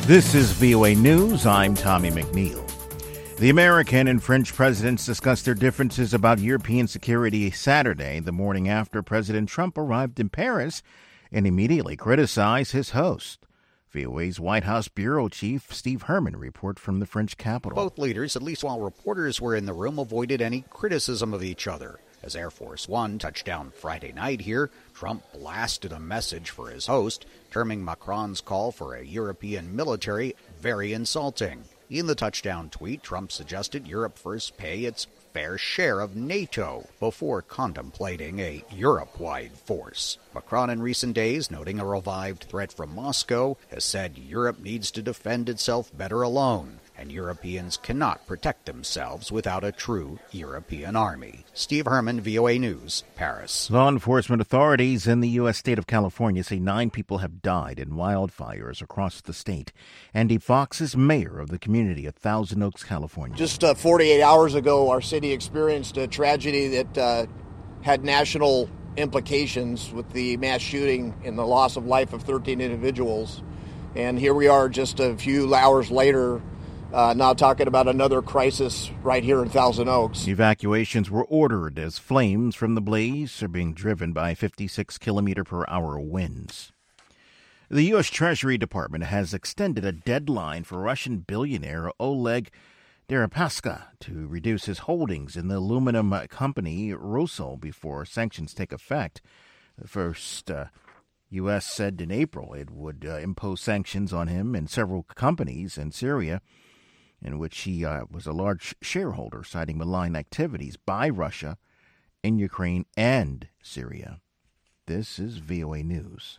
This is VOA News. I'm Tommy McNeil. The American and French presidents discussed their differences about European security Saturday, the morning after President Trump arrived in Paris, and immediately criticized his host. VOA's White House bureau chief Steve Herman reports from the French capital. Both leaders, at least while reporters were in the room, avoided any criticism of each other. As Air Force One touched down Friday night here, Trump blasted a message for his host, terming Macron's call for a European military very insulting. In the touchdown tweet, Trump suggested Europe first pay its fair share of NATO before contemplating a Europe-wide force. Macron in recent days, noting a revived threat from Moscow, has said Europe needs to defend itself better alone, and Europeans cannot protect themselves without a true European army. Steve Herman, VOA News, Paris. Law enforcement authorities in the U.S. state of California say 9 people have died in wildfires across the state. Andy Fox is mayor of the community of Thousand Oaks, California. Just 48 hours ago, our city experienced a tragedy that had national implications with the mass shooting and the loss of life of 13 individuals. And here we are just a few hours later, now talking about another crisis right here in Thousand Oaks. Evacuations were ordered as flames from the blaze are being driven by 56-kilometer-per-hour winds. The U.S. Treasury Department has extended a deadline for Russian billionaire Oleg Deripaska to reduce his holdings in the aluminum company Rusal before sanctions take effect. The first U.S. said in April it would impose sanctions on him and several companies in Syria, in which he was a large shareholder, citing malign activities by Russia in Ukraine and Syria. This is VOA News.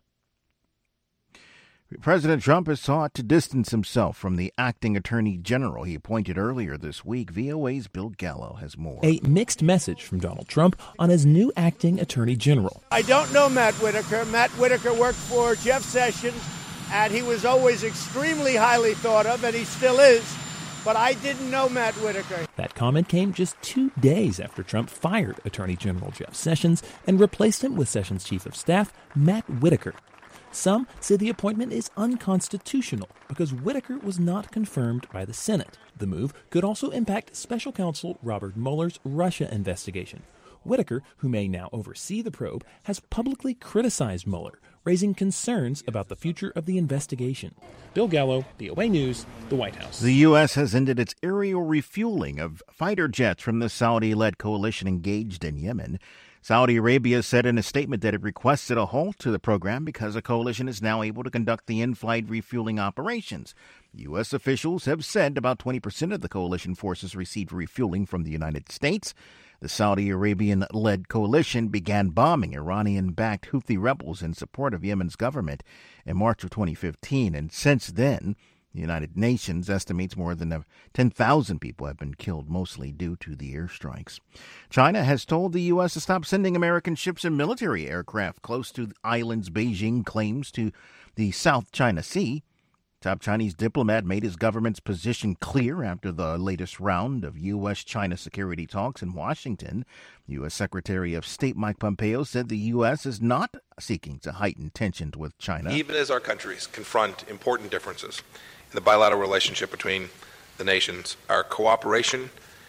President Trump has sought to distance himself from the acting attorney general he appointed earlier this week. VOA's Bill Gallo has more. A mixed message from Donald Trump on his new acting attorney general. I don't know Matt Whitaker. Matt Whitaker worked for Jeff Sessions, and he was always extremely highly thought of, and he still is. But I didn't know Matt Whitaker. That comment came just 2 days after Trump fired Attorney General Jeff Sessions and replaced him with Sessions' chief of staff, Matt Whitaker. Some say the appointment is unconstitutional because Whitaker was not confirmed by the Senate. The move could also impact special counsel Robert Mueller's Russia investigation. Whitaker, who may now oversee the probe, has publicly criticized Mueller, raising concerns about the future of the investigation. Bill Gallo, VOA News, the White House. The U.S. has ended its aerial refueling of fighter jets from the Saudi-led coalition engaged in Yemen. Saudi Arabia said in a statement that it requested a halt to the program because the coalition is now able to conduct the in-flight refueling operations. U.S. officials have said about 20% of the coalition forces received refueling from the United States. The Saudi Arabian-led coalition began bombing Iranian-backed Houthi rebels in support of Yemen's government in March of 2015, and since then, the United Nations estimates more than 10,000 people have been killed, mostly due to the airstrikes. China has told the U.S. to stop sending American ships and military aircraft close to the islands Beijing claims to the South China Sea. Top Chinese diplomat made his government's position clear after the latest round of U.S.-China security talks in Washington. U.S. Secretary of State Mike Pompeo said the U.S. is not seeking to heighten tensions with China. Even as our countries confront important differences in the bilateral relationship between the nations, our cooperation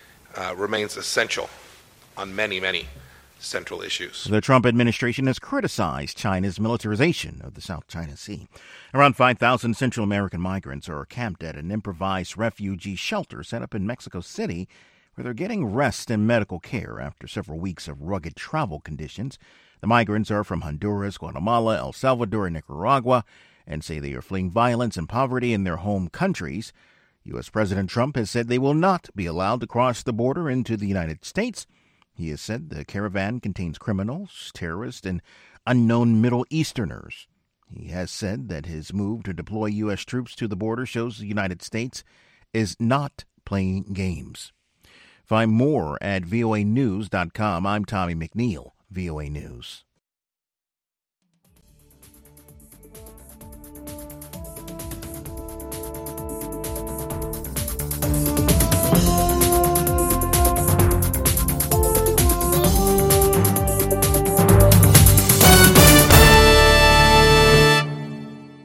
remains essential on many, many central issues. The Trump administration has criticized China's militarization of the South China Sea. Around 5,000 Central American migrants are camped at an improvised refugee shelter set up in Mexico City, where they're getting rest and medical care after several weeks of rugged travel conditions. The migrants are from Honduras, Guatemala, El Salvador, and Nicaragua, and say they are fleeing violence and poverty in their home countries. U.S. President Trump has said they will not be allowed to cross the border into the United States. He has said the caravan contains criminals, terrorists, and unknown Middle Easterners. He has said that his move to deploy U.S. troops to the border shows the United States is not playing games. Find more at voanews.com. I'm Tommy McNeil, VOA News.